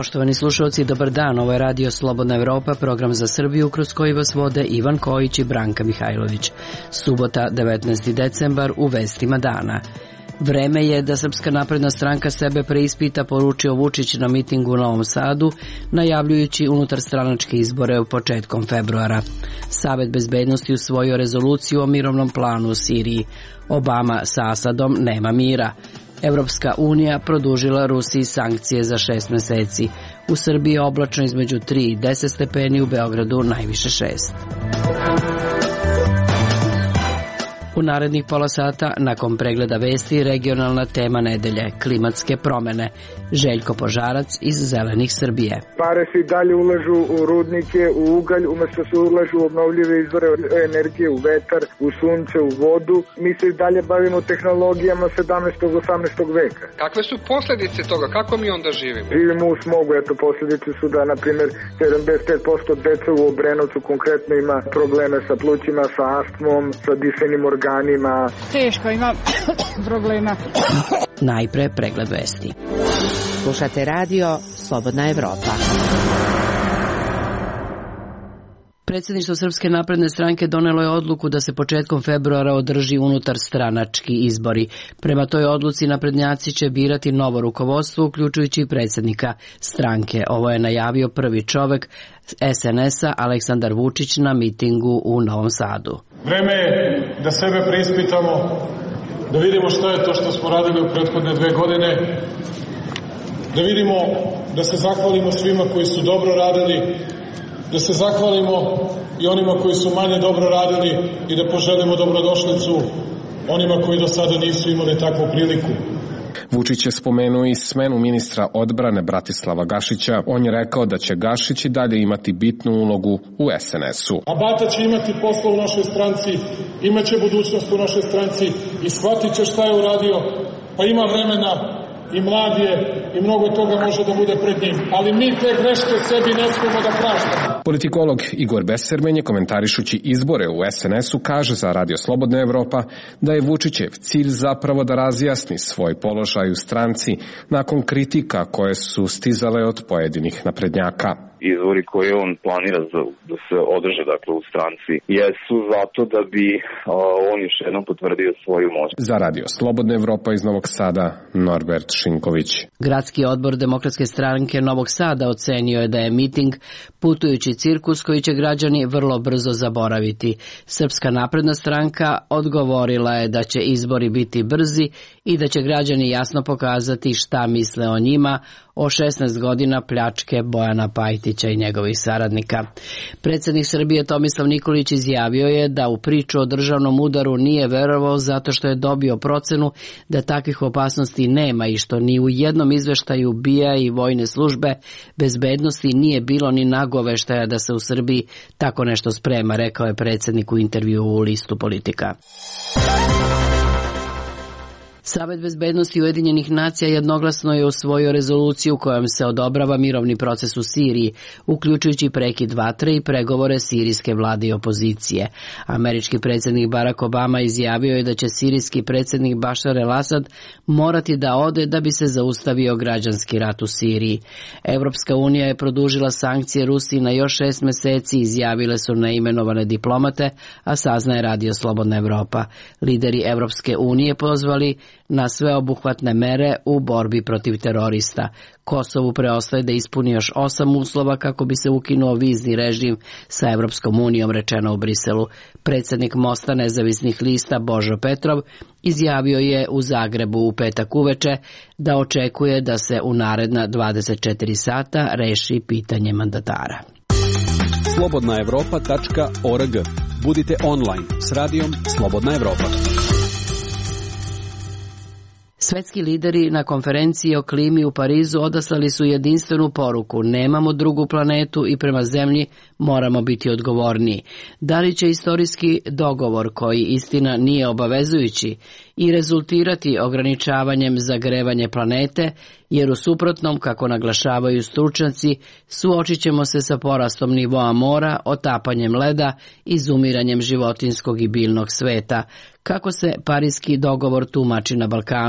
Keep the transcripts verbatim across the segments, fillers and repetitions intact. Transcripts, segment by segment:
Poštovani slušalci, dobar dan. Ovo je Radio Slobodna Evropa, program za Srbiju kroz koji vas vode Ivan Kojić i Branka Mihajlović. Subota, devetnaesti decembar, u vestima dana. Vreme je da Srpska napredna stranka sebe preispita, poručio Vučić na mitingu u Novom Sadu, najavljujući unutarstranačke izbore u početkom februara. Savet bezbednosti usvojio rezoluciju o mirovnom planu u Siriji. Obama sa Asadom nema mira. Evropska unija produžila Rusiji sankcije za šest meseci. U Srbiji je oblačno između tri i deset stepeni, u Beogradu najviše šest. U narednih pola sata, nakon pregleda vesti, regionalna tema nedelje, klimatske promene. Željko Požarac iz Zelenih Srbije. Pare se i dalje ulažu u rudnike, u ugalj, umjesto se ulažu u obnovljive izvore energije, u vetar, u sunce, u vodu. Mi se i dalje bavimo tehnologijama sedamnaestog osamnaestog veka. Kakve su posljedice toga? Kako mi onda živimo? Živimo u smogu. Eto, posljedice su da, na primjer, sedamdeset pet posto deca u Obrenovcu konkretno ima probleme sa plućima, sa astmom, sa dišenim organima. Teško, ima problema. Najpre pregled vesti. Slušate radio Slobodna Evropa. Predsjedništvo Srpske napredne stranke donelo je odluku da se početkom februara održi unutarstranački izbori. Prema toj odluci naprednjaci će birati novo rukovodstvo, uključujući predsjednika stranke. Ovo je najavio prvi čovek es en es-a Aleksandar Vučić na mitingu u Novom Sadu. Vreme je da sebe preispitamo, da vidimo šta je to što smo radili u prethodne dve godine, da vidimo, da se zahvalimo svima koji su dobro radili, da se zahvalimo i onima koji su manje dobro radili i da poželimo dobrodošlicu onima koji do sada nisu imali takvu priliku. Vučić je spomenuo i smenu ministra odbrane Bratislava Gašića. On je rekao da će Gašić i dalje imati bitnu ulogu u es en es-u. A Bata će imati posla u našoj stranci, imaće budućnost u našoj stranci i shvatit će šta je uradio, pa ima vremena i mlad je i mnogo toga može da bude pred njim, ali mi te greške sebi ne smemo da praštamo. Politikolog Igor Besermenje, komentarišući izbore u es en es-u, kaže za Radio Slobodna Evropa da je Vučićev cilj zapravo da razjasni svoj položaj u stranci nakon kritika koje su stizale od pojedinih naprednjaka. Izbori koje on planira za, da se održe dakle, u stranci jesu zato da bi a, on još jednom potvrdio svoju moć. Za Radio Slobodna Evropa iz Novog Sada, Norbert Šinković. Gradski odbor Demokratske stranke Novog Sada ocenio je da je miting putujući cirkus koji će građani vrlo brzo zaboraviti. Srpska napredna stranka odgovorila je da će izbori biti brzi i da će građani jasno pokazati šta misle o njima, o šesnaest godina pljačke Bojana Pajtića i njegovih saradnika. Predsjednik Srbije Tomislav Nikolić izjavio je da u priču o državnom udaru nije verovao zato što je dobio procenu da takvih opasnosti nema i što ni u jednom izveštaju B I A i vojne službe bezbednosti nije bilo ni nagoveštaja da se u Srbiji tako nešto sprema, rekao je predsjednik u intervju u listu Politika. Savet bezbednosti Ujedinjenih nacija jednoglasno je usvojio rezoluciju kojom se odobrava mirovni proces u Siriji, uključujući prekid vatre i pregovore sirijske vlade i opozicije. Američki predsjednik Barack Obama izjavio je da će sirijski predsjednik Bašar el-Asad morati da ode da bi se zaustavio građanski rat u Siriji. Evropska unija je produžila sankcije Rusiji na još šest meseci, izjavile su neimenovane diplomate, a saznaje Radio Slobodna Evropa. Lideri Evropske unije pozvali na sveobuhvatne mere u borbi protiv terorista. Kosovu preostaje da ispuni još osam uslova kako bi se ukinuo vizni režim sa Evropskom unijom, rečeno u Briselu. Predsjednik Mosta nezavisnih lista Božo Petrov izjavio je u Zagrebu u petak uveče da očekuje da se u naredna dvadeset četiri sata reši pitanje mandatara. slobodna evropa tačka org. Budite online s radijom Slobodna Evropa. Svetski lideri na konferenciji o klimi u Parizu odaslali su jedinstvenu poruku: nemamo drugu planetu i prema zemlji moramo biti odgovorniji. Da li će istorijski dogovor, koji istina nije obavezujući, i rezultirati ograničavanjem zagrevanja planete, jer u suprotnom, kako naglašavaju stručnjaci, suočit ćemo se sa porastom nivoa mora, otapanjem leda, izumiranjem životinskog i biljnog sveta. Kako se Pariski dogovor tumači na Balkanu?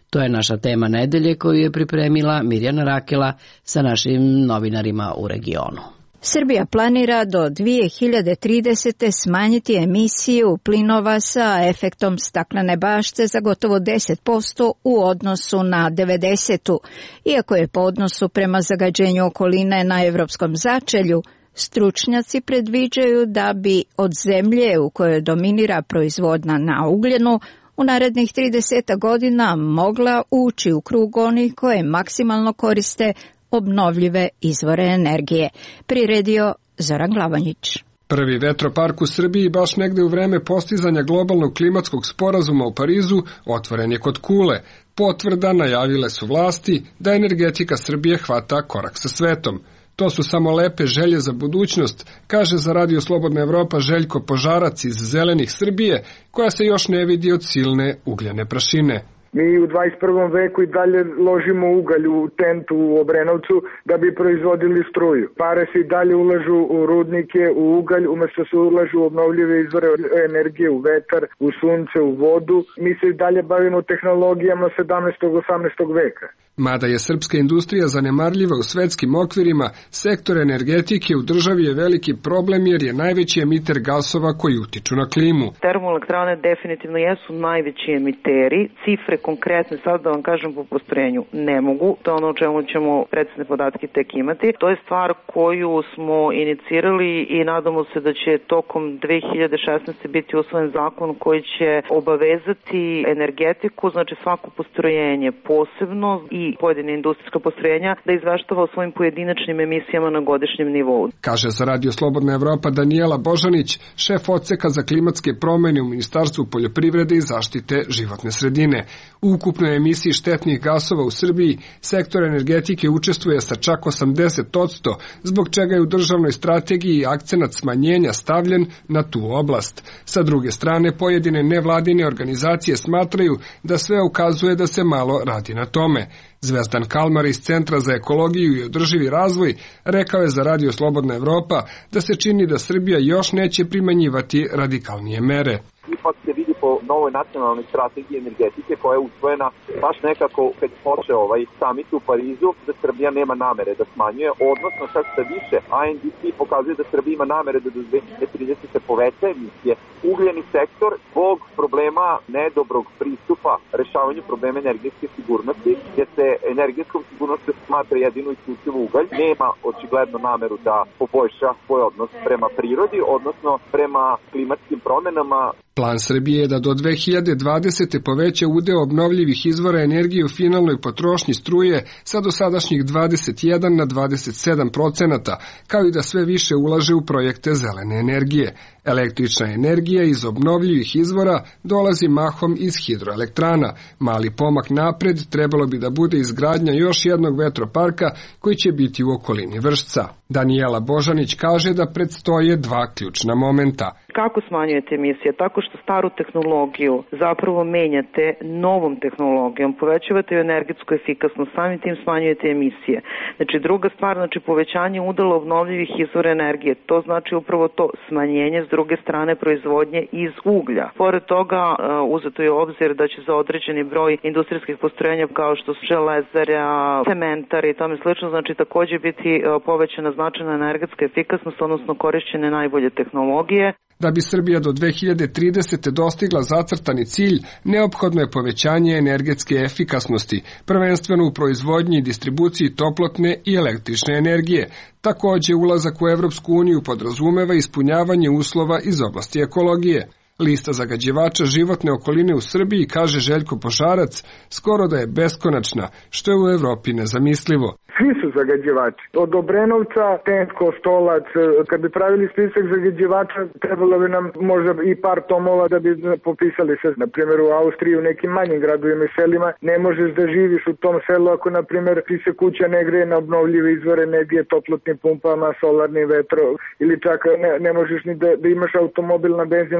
To je naša tema nedelje koju je pripremila Mirjana Rakela sa našim novinarima u regionu. Srbija planira do dve hiljade tridesete. smanjiti emisiju plinova sa efektom staklene bašte za gotovo deset posto u odnosu na devedesetu. Iako je po odnosu prema zagađenju okoline na evropskom začelju, stručnjaci predviđaju da bi od zemlje u kojoj dominira proizvodnja na ugljenu u narednih trideset godina mogla ući u krug onih koje maksimalno koriste obnovljive izvore energije. Priredio Zoran Glavanjić. Prvi vetropark u Srbiji baš negde u vreme postizanja globalnog klimatskog sporazuma u Parizu otvoren je kod Kule. Potvrda najavile su vlasti da energetika Srbije hvata korak sa svetom. To su samo lepe želje za budućnost, kaže za Radio Slobodna Evropa Željko Požarac iz Zelenih Srbije, koja se još ne vidi od silne ugljene prašine. Mi u dvadeset prvom veku i dalje ložimo ugalj u tentu u Obrenovcu da bi proizvodili struju. Pare se i dalje ulažu u rudnike, u ugalj, umesto se ulažu u obnovljive izvore energije, u vetar, u sunce, u vodu. Mi se i dalje bavimo tehnologijama sedamnaestog i osamnaestog veka. Mada je srpska industrija zanemarljiva u svetskim okvirima, sektor energetike u državi je veliki problem jer je najveći emiter gasova koji utiču na klimu. Termoelektrane definitivno jesu najveći emiteri. Cifre konkretne, sad da vam kažem po postrojenju, ne mogu. To je ono o čemu ćemo precizne podatke tek imati. To je stvar koju smo inicirali i nadamo se da će tokom dve hiljade šesnaeste. biti usvojen zakon koji će obavezati energetiku, znači svako postrojenje posebno i pojedine industrijska postrojenja da izveštava o svojim pojedinačnim emisijama na godišnjem nivou. Kaže za Radio Slobodna Evropa Danijela Božanić, šef odseka za klimatske promene u Ministarstvu poljoprivrede i zaštite životne sredine. U ukupnoj emisiji štetnih gasova u Srbiji sektor energetike učestvuje sa čak osamdeset posto, zbog čega je u državnoj strategiji akcenat smanjenja stavljen na tu oblast. Sa druge strane, pojedine nevladine organizacije smatraju da sve ukazuje da se malo radi na tome. Zvezdan Kalmar iz Centra za ekologiju i održivi razvoj rekao je za Radio Slobodna Evropa da se čini da Srbija još neće primenjivati radikalnije mere. Ipak se vidi po novoj nacionalnoj strategiji energetike koja je usvojena baš nekako kad počeo ovaj samit u Parizu, da Srbija nema namere da smanjuje, odnosno čak sa više A N D C pokazuje da Srbija ima namere da do dve hiljade tridesete. poveća emisije. Ugljeni sektor zbog problema nedobrog pristupa rešavanju problema energetske sigurnosti, jer se energetskom sigurnošću smatra jedino isključivo ugalj, nema očigledno nameru da poboljša svoj odnos prema prirodi, odnosno prema klimatskim promenama. Plan Srbije je da do dve hiljade dvadesete. poveća udeo obnovljivih izvora energije u finalnoj potrošnji struje sa dosadašnjih dvadeset jedan na dvadeset sedam procenata, kao i da sve više ulaže u projekte zelene energije. Električna energija iz obnovljivih izvora dolazi mahom iz hidroelektrana. Mali pomak napred trebalo bi da bude izgradnja još jednog vetroparka koji će biti u okolini Vršca. Danijela Božanić kaže da predstoje dva ključna momenta. Kako smanjujete emisije? Tako što staru tehnologiju zapravo menjate novom tehnologijom, povećavate energetsku efikasnost, samim tim smanjujete emisije. Znači druga stvar, znači povećanje udela obnovljivih izvora energije, to znači upravo to smanjenje s druge strane proizvodnje iz uglja. Pored toga uzeto je obzir da će za određeni broj industrijskih postrojenja kao što su železara, cementar i tome slično, znači također biti povećana značajna energetska efikasnost, odnosno korišćene najbolje tehnologije. Da bi Srbija do dve hiljade tridesete. dostigla zacrtani cilj, neophodno je povećanje energetske efikasnosti, prvenstveno u proizvodnji i distribuciji toplotne i električne energije. Takođe, ulazak u Evropsku uniju podrazumeva ispunjavanje uslova iz oblasti ekologije. Lista zagađivača životne okoline u Srbiji, kaže Željko Požarac, skoro da je beskonačna, što je u Evropi nezamislivo. Svi su zagađivači. Od Obrenovca, Tent, Kostolac, kad bi pravili spisak zagađivača, trebalo bi nam možda i par tomova da bi popisali sve. Na primjer, u Austriji, u nekim manjim gradovima i selima, ne možeš da živiš u tom selu ako, na primjer, ti se kuća ne greje na obnovljive izvore energije, toplotnim pumpama, solarnim vetrom, ili čak ne, ne možeš ni da, da imaš automobil na benzin, moraš da imaš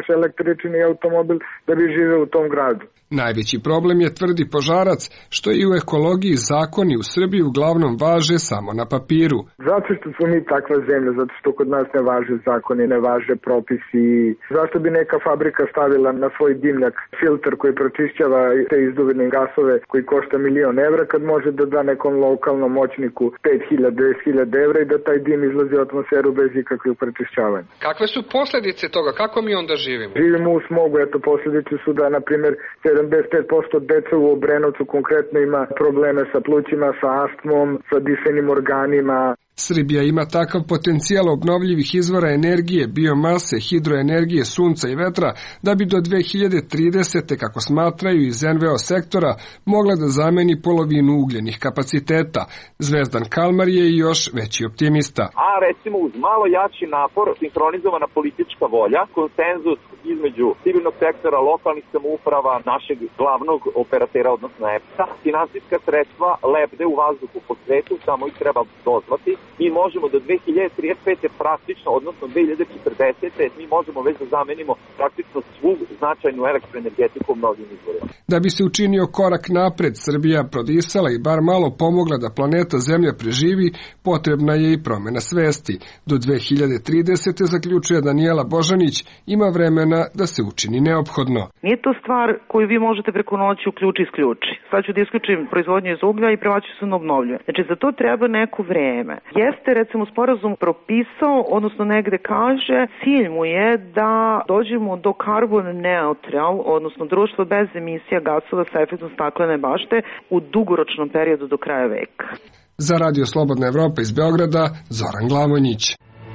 imaš električni automobil da bi živeo u tom gradu. Najveći problem je, tvrdi Požarac, što i u ekologiji zakoni u Srbiji uglavnom važe samo na papiru. Zato što smo mi takva zemlja, zato što kod nas ne važe zakoni, ne važe propisi. Zašto bi neka fabrika stavila na svoj dimnjak filter koji pročišćava te izduvene gasove koji košta milion evra, kad može da da nekom lokalnom moćniku pet hiljada do deset hiljada evra i da taj dim izlazi u atmosferu bez ikakvih prečišćavanja. Kakve su posljedice toga? Kako mi onda živimo? Živimo u smogu, eto posljedice su da, na primjer, sedamdeset pet posto dece u Obrenovcu konkretno ima probleme sa plućima, sa astmom, sa dišenim organima. Srbija ima takav potencijal obnovljivih izvora energije, biomase, hidroenergije, sunca i vetra, da bi do dve hiljade tridesete. kako smatraju iz en ve o sektora, mogla da zameni polovinu ugljenih kapaciteta. Zvezdan Kalmar je još veći optimista. A recimo uz malo jači napor, sinhronizovana politička volja, konsenzus između civilnog sektora, lokalnih samouprava, našeg glavnog operatera, odnosno E P S-a, finansijska sredstva lebde u vazduhu po svetu, samo ih treba dozvati. Mi možemo do dve hiljade trideset pete praktično, odnosno dve hiljade četrdesete mi možemo već da zamenimo praktično svu značajnu elektroenergetiku obnovljivim izvorima. Da bi se učinio korak napred, Srbija prodisala i bar malo pomogla da planeta Zemlja preživi, potrebna je i promena svesti. Do dve hiljade tridesete, zaključuje Danijela Božanić, ima vremena da se učini neophodno. Nije to stvar koju vi možete preko noći uključi isključi. Sad ću da isključim proizvodnju iz uglja i prebaću se na obnovljive. Znači za to treba neko vreme. Jeste recimo sporazum propisao, odnosno negde kaže, cilj mu je da dođemo do carbon neutral, odnosno društvo bez emisija gasova sa efektom staklene bašte u dugoročnom periodu do kraja veka. Za Radio Slobodna Evropa iz Beograda, Zoran Glavonjić.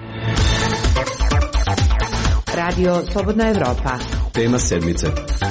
Radio Slobodna Evropa. Tema sedmice.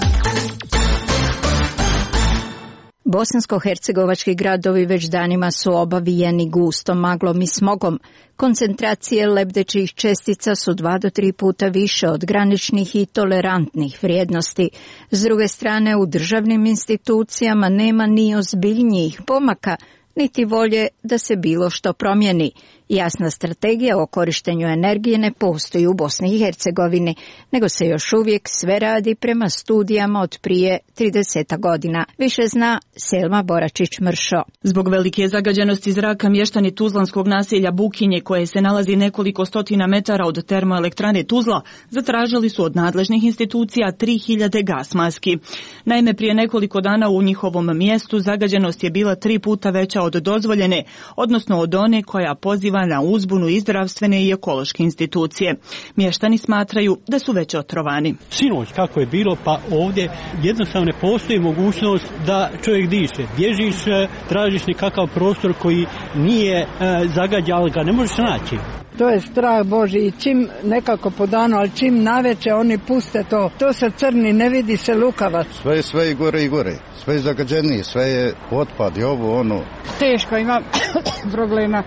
Bosansko-hercegovački gradovi već danima su obavijeni gustom maglom i smogom. Koncentracije lebdećih čestica su dva do tri puta više od graničnih i tolerantnih vrijednosti. S druge strane, u državnim institucijama nema ni ozbiljnijih pomaka, niti volje da se bilo što promijeni. Jasna strategija o korištenju energije ne postoji u Bosni i Hercegovini, nego se još uvijek sve radi prema studijama od prije trideset godina. Više zna Selma Boračić-Mršo. Zbog velike zagađenosti zraka mještani tuzlanskog naselja Bukinje, koje se nalazi nekoliko stotina metara od termoelektrane Tuzla, zatražili su od nadležnih institucija tri hiljade gas maski. Naime, prije nekoliko dana u njihovom mjestu zagađenost je bila tri puta veća od dozvoljene, odnosno od one koja poziva na uzbunu i zdravstvene i ekološke institucije. Mještani smatraju da su već otrovani. Sinoć kako je bilo, pa ovdje jednostavno ne postoji mogućnost da čovjek diše. Bježiš, tražiš nekakav prostor koji nije e, zagađan, ali ga ne možeš naći. To je strah Boži i čim nekako po danu, ali čim naveče oni puste to. To se crni, ne vidi se lukavac. Sve je sve i gore i gore. Sve je zagađenije, sve je otpad i ovo ono. Teško ima problema.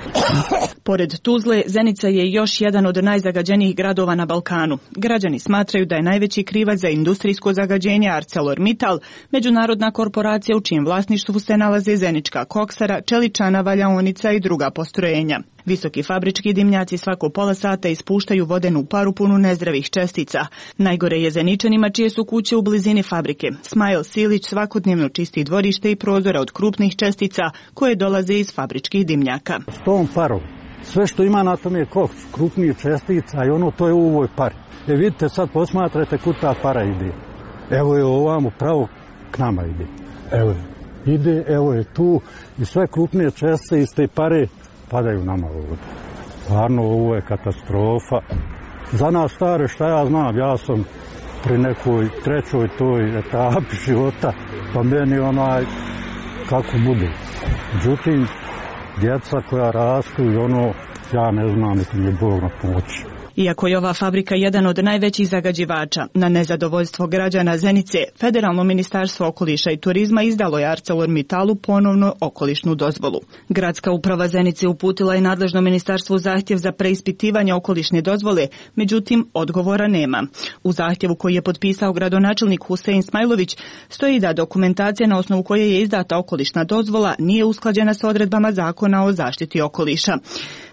Pored Tuzle, Zenica je još jedan od najzagađenijih gradova na Balkanu. Građani smatraju da je najveći krivac za industrijsko zagađenje ArcelorMittal, međunarodna korporacija u čijem vlasništvu se nalaze zenička koksara, čeličana, valjaonica i druga postrojenja. Visoki fabrički dimnjaci svako pola sata ispuštaju vodenu paru punu nezdravih čestica. Najgore je Zeničanima čije su kuće u blizini fabrike. Smajl Silić svakodnevno čisti dvorište i prozore od krupnih čestica koje dolaze iz fabričkih dimnjaka. S tom parom, sve što ima na tom je koks, krupnih čestica i ono to je u ovoj pari. E vidite, sad posmatrajte kud ta para ide. Evo je ovamo pravo k nama ide. Evo je, ide, evo je tu i sve krupnije čestice iz te pare padaju nama ovdje. Stvarno, ovo je katastrofa. Za nas stare, šta ja znam, ja sam pri nekoj trećoj toj etapi života, pa meni onaj, kako bude. Međutim, djeca koja rastu i ono, ja ne znam, niti mi je Bog na pomoći. Iako je ova fabrika jedan od najvećih zagađivača, na nezadovoljstvo građana Zenice, Federalno ministarstvo okoliša i turizma izdalo je ArcelorMittalu ponovno okolišnu dozvolu. Gradska uprava Zenice uputila je nadležno ministarstvu zahtjev za preispitivanje okolišne dozvole, međutim odgovora nema. U zahtjevu koji je potpisao gradonačelnik Husein Smajlović stoji da dokumentacija na osnovu koje je izdata okolišna dozvola nije usklađena sa odredbama zakona o zaštiti okoliša.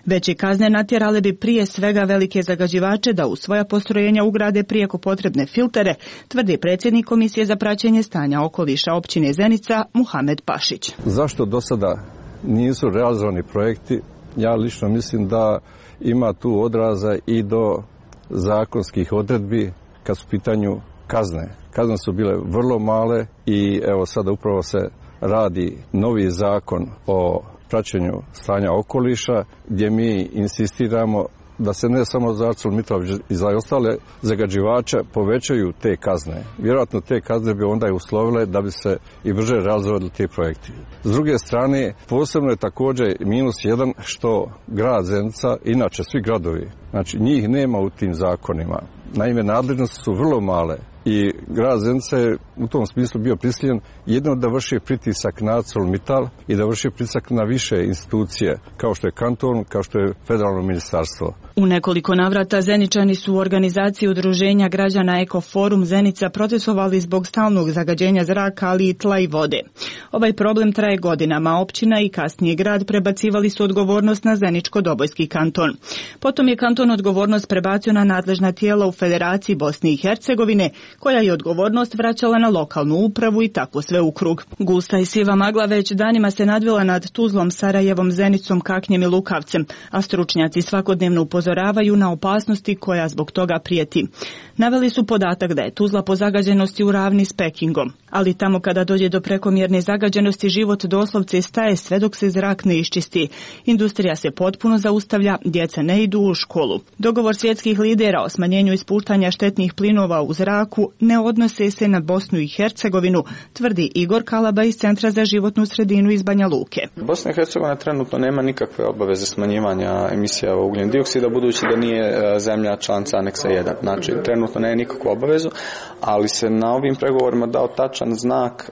Veće kazne natjerale bi prije svega velike zagađivače da u svoja postrojenja ugrade prijeko potrebne filtere, tvrdi predsjednik Komisije za praćenje stanja okoliša općine Zenica Muhamed Pašić. Zašto do sada nisu realizovani projekti? Ja lično mislim da ima tu odraza i do zakonskih odredbi kad su u pitanju kazne. Kazne su bile vrlo male i evo sada upravo se radi novi zakon o praćenju stanja okoliša gdje mi insistiramo da se ne samo za ArcelorMittal i za ostale zagađivače povećaju te kazne. Vjerojatno te kazne bi onda i uslovile da bi se i brže realizovali ti projekti. S druge strane, posebno je također minus jedan što grad Zenica, inače svi gradovi, znači njih nema u tim zakonima. Naime, nadležnosti su vrlo male i grad Zenica je u tom smislu bio prisiljen jedno da vrši pritisak na ArcelorMittal i da vrši pritisak na više institucije, kao što je kanton, kao što je federalno ministarstvo. U nekoliko navrata Zeničani su u organizaciji udruženja građana Ekoforum Zenica protestovali zbog stalnog zagađenja zraka, ali i tla i vode. Ovaj problem traje godinama, općina i kasnije grad prebacivali su odgovornost na Zeničko-Dobojski kanton. Potom je kanton odgovornost prebacio na nadležna tijela u Federaciji Bosne i Hercegovine, koja je odgovornost vraćala na lokalnu upravu i tako sve u krug. Gusta i siva magla već danima se nadvila nad Tuzlom, Sarajevom, Zenicom, Kaknjem i Lukavcem, a stručnjaci svakodnevno upozoravaju na opasnosti koja zbog toga prijeti. Naveli su podatak da je Tuzla po zagađenosti u ravni s Pekingom, ali tamo kada dođe do prekomjerne zagađenosti život doslovce staje sve dok se zrak ne iščisti. Industrija se potpuno zaustavlja, djeca ne idu u školu. Dogovor svjetskih lidera o smanjenju ispuštanja štetnih plinova u zraku ne odnose se na Bosnu i Hercegovinu, tvrdi Igor Kalaba iz Centra za životnu sredinu iz Banja Luke. Bosna i Hercegovina trenutno nema nikakve obaveze smanjivanja emisija ugljen dioksida, budući da nije zemlja članica aneksa jedan. Znači, trenutno nema nikakvu obavezu, ali se na ovim pregovorima dao tačan znak,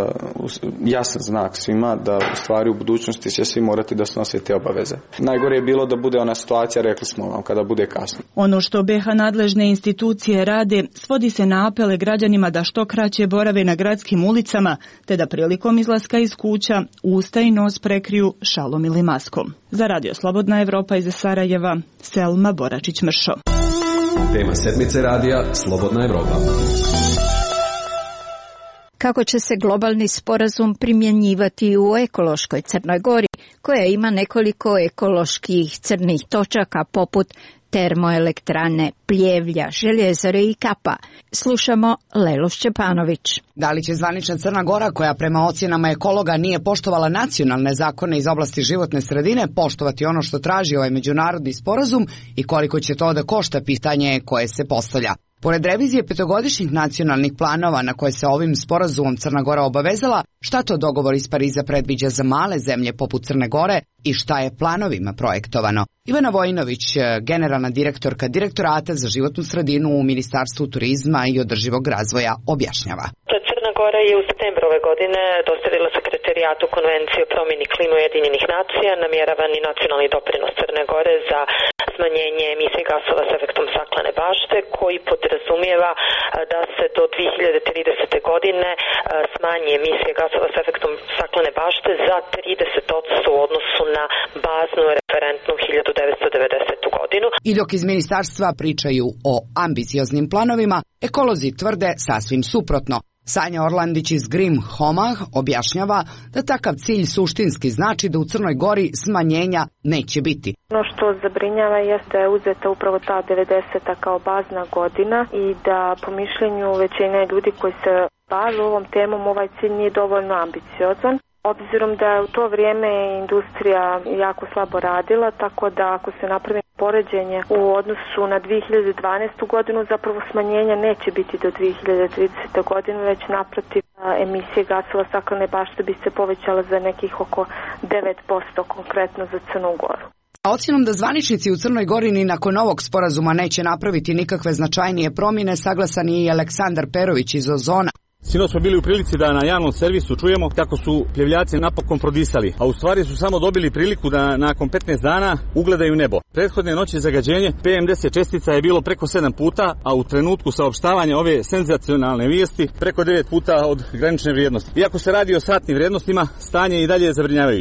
jasan znak svima da u stvari u budućnosti će svi morati da snose te obaveze. Najgore je bilo da bude ona situacija, rekli smo vam, kada bude kasno. Ono što B iH nadležne institucije rade svodi se na apele građanima da što kraće borave na gradskim ulicama, te da prilikom izlaska iz kuća usta i nos prekriju šalom ili maskom. Za Radio Slobodna Evropa iz Sarajeva, Selma Boračić-Mršo. Tema sedmice radija Slobodna Evropa. Kako će se globalni sporazum primjenjivati u ekološkoj Crnoj Gori, koja ima nekoliko ekoloških crnih točaka poput termoelektrane Pljevlja, Željezare i Kapa. Slušamo Lelu Šćepanović. Da li će zvanična Crna Gora, koja prema ocjenama ekologa nije poštovala nacionalne zakone iz oblasti životne sredine, poštovati ono što traži ovaj međunarodni sporazum i koliko će to da košta, pitanje koje se postavlja. Pored revizije petogodišnjih nacionalnih planova na koje se ovim sporazumom Crna Gora obavezala, šta to dogovor iz Pariza predviđa za male zemlje poput Crne Gore i šta je planovima projektovano? Ivana Vojinović, generalna direktorka Direktorata za životnu sredinu u Ministarstvu turizma i održivog razvoja, objašnjava. Crna Gora je u septembru ove godine dostavila sekretarijatu Konvencije o promjeni klime Ujedinjenih nacija namjeravani nacionalni doprinos Crne Gore za smanjenje emisije gasova s efektom staklene bašte, koji podrazumijeva da se do dvije hiljade tridesete. godine smanji emisije gasova s efektom staklene bašte za trideset posto u odnosu na baznu referentnu hiljadu devetsto devedesetu. godinu. I dok iz ministarstva pričaju o ambicioznim planovima, ekolozi tvrde sasvim suprotno. Sanja Orlandić iz Grim Homah objašnjava da takav cilj suštinski znači da u Crnoj Gori smanjenja neće biti. Ono što zabrinjava jeste da je uzeta upravo ta devedeseta kao bazna godina i da po mišljenju većine ljudi koji se bave ovom temom ovaj cilj nije dovoljno ambiciozan. Obzirom da je u to vrijeme industrija jako slabo radila, tako da ako se napravi poređenje u odnosu na dvije hiljade dvanaestu. godinu, zapravo smanjenja neće biti do dvije hiljade tridesete. godine, već naprotiv emisije gasova staklene bašte bi se povećala za nekih oko devet posto konkretno za Crnu Goru. A ocjenom da zvaničnici u Crnoj Gori ni nakon ovog sporazuma neće napraviti nikakve značajnije promjene, saglasan je i Aleksandar Perović iz Ozona. Sinoć smo bili u prilici da na javnom servisu čujemo kako su pljevljaci napokon prodisali, a u stvari su samo dobili priliku da nakon petnaest dana ugledaju nebo. Prethodne noći zagađenje P M deset čestica je bilo preko sedam puta, a u trenutku saopštavanja ove senzacionalne vijesti preko devet puta od granične vrijednosti. Iako se radi o satnim vrijednostima, stanje i dalje je zabrinjavajuće.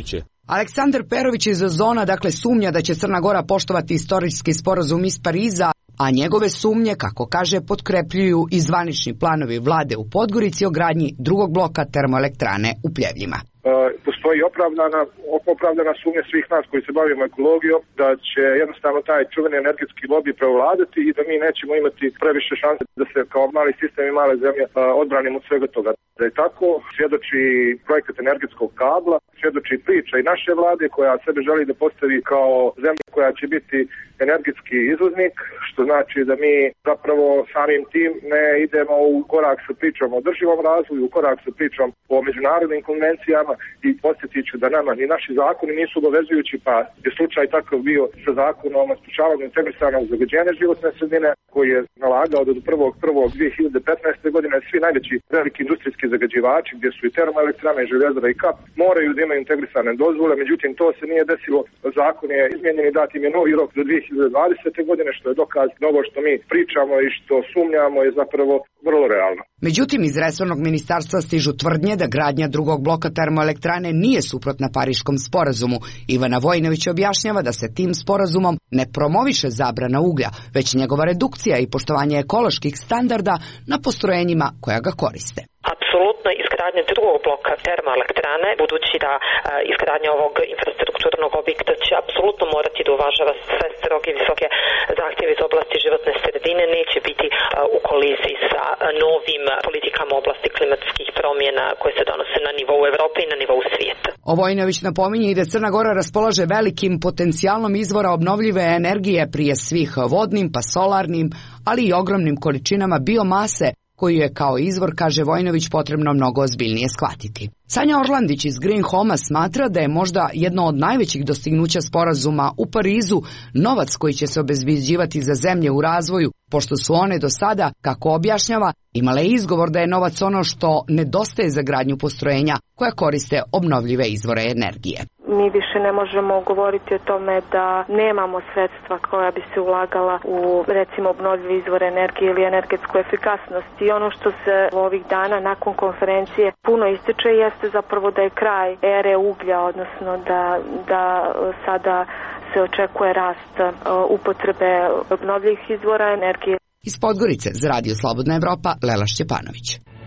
Aleksandar Perović iz Ozona dakle sumnja da će Crna Gora poštovati istorijski sporazum iz Pariza, a njegove sumnje, kako kaže, potkrepljuju i zvanični planovi vlade u Podgorici o gradnji drugog bloka termoelektrane u Pljevljima. Postoji opravdana, opravdana sumnja svih nas koji se bavimo ekologijom da će jednostavno taj čuveni energetski lobby prevladati i da mi nećemo imati previše šanse da se kao mali sistem i male zemlje odbranimo od svega toga. Da je tako, svjedoči projekat energetskog kabla, svjedoči priča i naše vlade koja sebe želi da postavi kao zemlja koja će biti energetski izvoznik, što znači da mi zapravo samim tim ne idemo u korak sa pričom o održivom razvoju, u korak sa pričom o međunarodnim konvencijama i podsjetit ću da nama ni naši zakoni nisu obavezujući, pa je slučaj takav bio sa zakonom o sprečavanju integrisanog zagađenja životne sredine koji je nalagao da do prvog prvog dvije hiljade petnaeste. godine svi najveći veliki industrijski zagađivači, gdje su i termoelektrane, i Željezara i Kap, moraju da imaju integrisane dozvole, međutim to se nije desilo, zakon je izmijenjen i dat im je novi rok do dvije hiljade dvadesete. godine, što je dokaz da ovo što mi pričamo i što sumnjamo je zapravo vrlo realno. Međutim, iz resornog ministarstva stižu tvrdnje da gradnja drugog bloka termoelektrane nije suprotna Pariškom sporazumu. Ivana Vojinović objašnjava da se tim sporazumom ne promoviše zabrana uglja, već njegova redukcija i poštovanje ekoloških standarda na postrojenjima koja ga koriste. Apsolutno izgradnja drugog bloka termoelektrane, budući da izgradnja ovog infrastrukturnog objekta će apsolutno morati da uvažava sve stroge visoke zahtjeve iz oblasti životne sredine, neće biti u koliziji sa novim politikama u oblasti klimatskih promjena koje se donose na nivou Evrope i na nivou svijeta. Vojinović napominje i da Crna Gora raspolaže velikim potencijalom izvora obnovljive energije, prije svih vodnim pa solarnim, ali i ogromnim količinama biomase, koju je kao izvor, kaže Vojinović, potrebno mnogo ozbiljnije shvatiti. Sanja Orlandić iz Green Home-a smatra da je možda jedno od najvećih dostignuća sporazuma u Parizu novac koji će se obezbeđivati za zemlje u razvoju, pošto su one do sada, kako objašnjava, imale izgovor da je novac ono što nedostaje za gradnju postrojenja koja koriste obnovljive izvore energije. Mi više ne možemo govoriti o tome da nemamo sredstva koja bi se ulagala u, recimo, obnovljive izvore energije ili energetsku efikasnost. I ono što se ovih dana nakon konferencije puno ističe jeste zapravo da je kraj ere uglja, odnosno da, da sada se očekuje rast upotrebe obnovljivih izvora energije. Iz Podgorice za Radio Slobodna Evropa, Lela Šćepanović.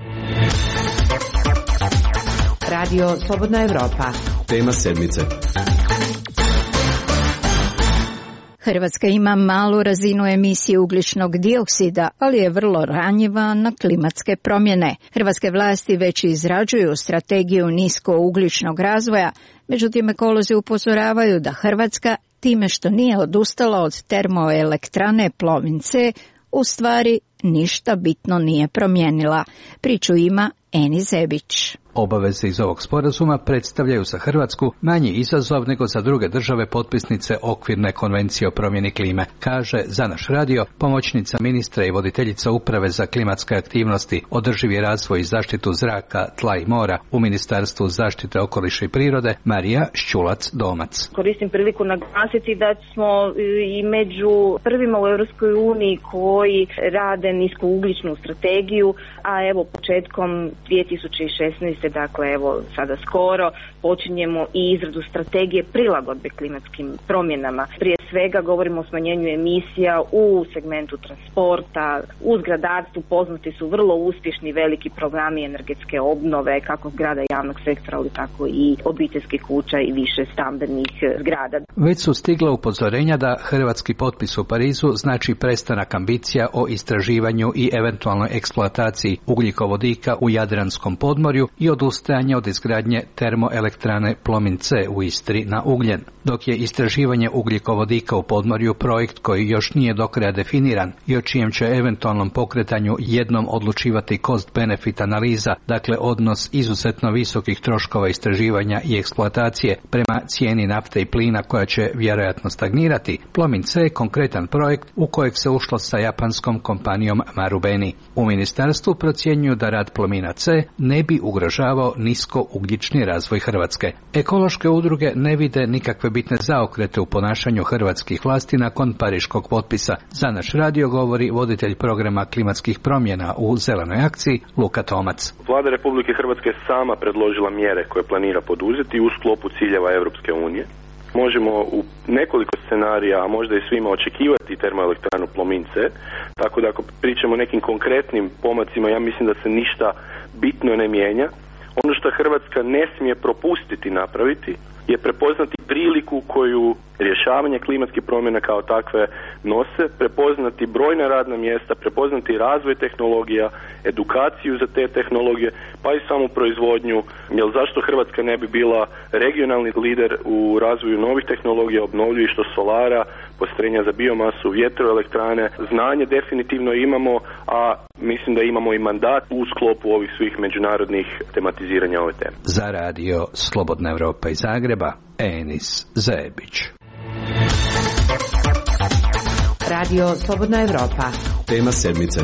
Radio Slobodna Evropa. Tema sedmice. Hrvatska ima malu razinu emisije ugljičnog dioksida, ali je vrlo ranjiva na klimatske promjene. Hrvatske vlasti već izrađuju strategiju niskougljičnog razvoja, međutim ekolozi upozoravaju da Hrvatska, time što nije odustala od termoelektrane Plomin C, u stvari ništa bitno nije promijenila. Priču ima Eni Zebić. Obaveze iz ovog sporazuma predstavljaju za Hrvatsku manji izazov nego za druge države potpisnice okvirne konvencije o promjeni klime, kaže za naš radio pomoćnica ministra i voditeljica uprave za klimatske aktivnosti, održivi razvoj i zaštitu zraka, tla i mora u Ministarstvu zaštite okoliša i prirode Marija Šćulac-Domac. Koristim priliku naglasiti da smo i među prvima u Europskoj uniji koji rade niskougljičnu strategiju, a evo početkom dvije tisuće šesnaeste. Dakle, evo sada skoro počinjemo i izradu strategije prilagodbe klimatskim promjenama. Prije svega govorimo o smanjenju emisija u segmentu transporta, u zgradarstvu poznati su vrlo uspješni veliki programi energetske obnove, kako zgrada javnog sektora, ali tako i obiteljskih kuća i više stambenih zgrada. Već su stigla upozorenja da hrvatski potpis u Parizu znači prestanak ambicija o istraživanju i eventualnoj eksploataciji ugljikovodika u Jadranskom podmorju i odustajanje od izgradnje termoelektrane Plomin C u Istri na ugljen. Dok je istraživanje ugljikovodika u podmorju projekt koji još nije do kraja definiran i o čijem će eventualnom pokretanju jednom odlučivati cost-benefit analiza, dakle odnos izuzetno visokih troškova istraživanja i eksploatacije prema cijeni nafte i plina koja će vjerojatno stagnirati, Plomin C je konkretan projekt u kojeg se ušlo sa japanskom kompanijom Marubeni. U ministarstvu procjenjuju da rad Plomina C ne bi ugrožavao omogućavao niskougljični razvoj Hrvatske. Ekološke udruge ne vide nikakve bitne zaokrete u ponašanju hrvatskih vlasti nakon pariškog potpisa. Za naš radio govori voditelj programa klimatskih promjena u Zelenoj akciji Luka Tomac. Vlada Republike Hrvatske je sama predložila mjere koje planira poduzeti u sklopu ciljeva Europske unije. Možemo u nekoliko scenarija, a možda i svima, očekivati termoelektranu Plomin C, tako da ako pričamo o nekim konkretnim pomacima, ja mislim da se ništa bitno ne mijenja. Ono što Hrvatska ne smije propustiti napraviti je prepoznati priliku koju rješavanje klimatskih promjena kao takve nose, prepoznati brojna radna mjesta, prepoznati razvoj tehnologija, edukaciju za te tehnologije, pa i samu proizvodnju. Jer zašto Hrvatska ne bi bila regionalni lider u razvoju novih tehnologija, obnovljivih, što solara, postrojenja za biomasu, vjetroelektrane. Znanje definitivno imamo, a mislim da imamo i mandat u sklopu ovih svih međunarodnih tematiziranja ove teme. Za radio Slobodna Evropa iz Zagreba, Enis Zebić. Radio Slobodna Evropa. Tema sedmice.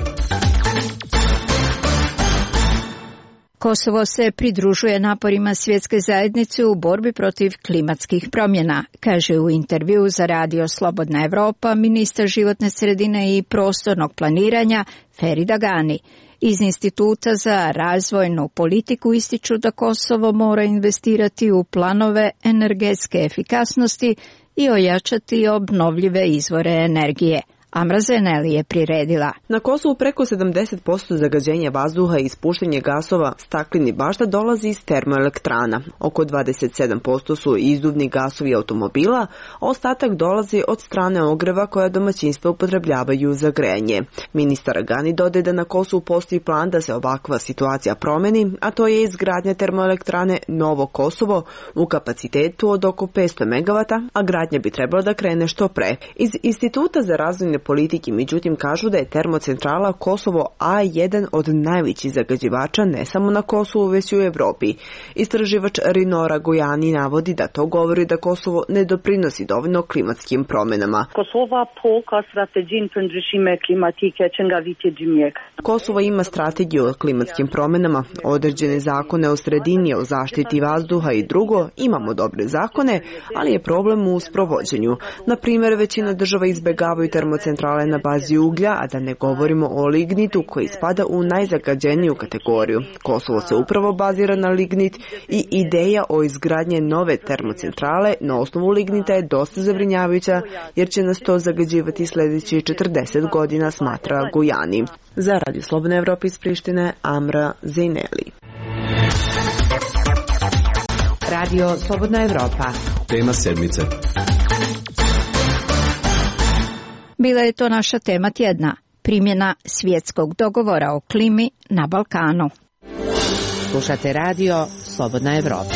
Kosovo se pridružuje naporima svjetske zajednice u borbi protiv klimatskih promjena, kaže u intervju za radio Slobodna Evropa ministar životne sredine i prostornog planiranja Ferida Gani. Iz Instituta za razvojnu politiku ističu da Kosovo mora investirati u planove energetske efikasnosti i ojačati obnovljive izvore energije. Amra Zeneli je priredila. Na Kosovu preko sedamdeset posto zagađenja vazduha i ispuštanje gasova stakleni bašta dolazi iz termoelektrana. Oko dvadeset sedam posto su izduvni gasovi automobila, a ostatak dolazi od strane ogreva koja domaćinstva upotrebljavaju za grejanje. Ministar Gani dodaje da na Kosovu postoji plan da se ovakva situacija promeni, a to je izgradnja termoelektrane Novo Kosovo u kapacitetu od oko petsto megavata, a gradnja bi trebala da krene što pre. Iz Instituta za razvojne politike, međutim, kažu da je termocentrala Kosovo A jedan od najvećih zagađivača ne samo na Kosovu, već i u Evropi. Istraživač Rinora Gojani navodi da to govori da Kosovo ne doprinosi dovoljno klimatskim promjenama. Kosovo ima strategiju o klimatskim promjenama, određene zakone o sredini, o zaštiti vazduha i drugo, imamo dobre zakone, ali je problem u sprovođenju. Na primjer, većina država izbjegavaju termocentrale na bazi uglja, a da ne govorimo o lignitu koji spada u najzagađeniju kategoriju. Kosovo se upravo bazira na lignit i ideja o izgradnje nove termocentrale na osnovu lignita je dosta zabrinjavajuća jer će nas to zagađivati sljedećih četrdeset godina, smatra Gujani. Za Radio Slobodna Evropa iz Prištine, Amra Zejneli. Radio Slobodna Evropa. Tema sedmice. Bila je to naša tema tjedna, primjena svjetskog dogovora o klimi na Balkanu. Slušate radio Slobodna Evropa.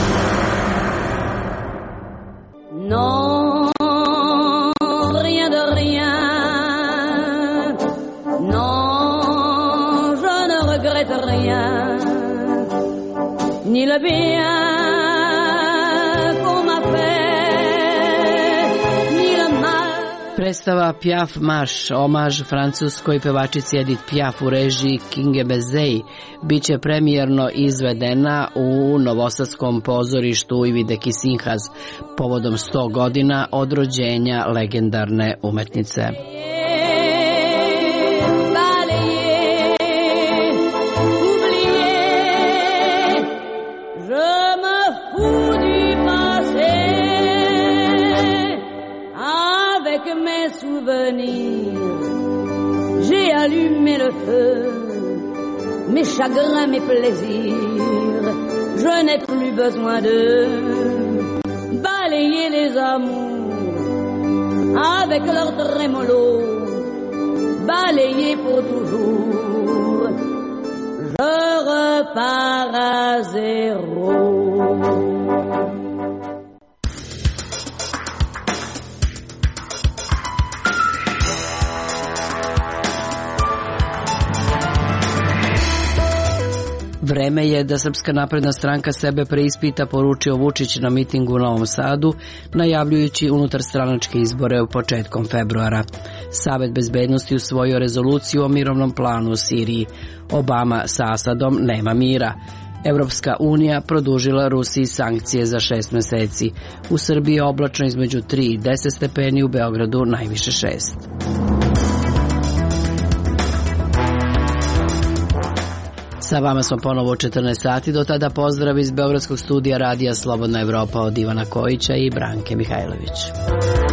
Non, rien de rien. Non, je ne regrette rien. Ni le bien qu'on m'a fait, ni le mal. Predstava Piaf marš, omaž francuskoj pevačici Edith Piaf u režiji Kinge Bezei, bit će premijerno izvedena u novosadskom pozorištu Ivide Kisinhas povodom sto godina od rođenja legendarne umetnice. J'ai allumé le feu, mes chagrins, mes plaisirs. Je n'ai plus besoin de balayer les amours avec leur trémolo, balayer pour toujours. Je repars à zéro. Vreme je da Srpska napredna stranka sebe preispita, poručio Vučić na mitingu u Novom Sadu, najavljujući unutarstranačke izbore u početkom februara. Savet bezbednosti usvojio rezoluciju o mirovnom planu u Siriji. Obama sa Asadom nema mira. Evropska unija produžila Rusiji sankcije za šest meseci. U Srbiji je oblačno između tri i deset stepeni, u Beogradu najviše šest. Sa vama smo ponovo u četrnaest sati, do tada pozdrav iz Beogradskog studija radija Slobodna Evropa od Ivana Kojića i Branke Mihajlović.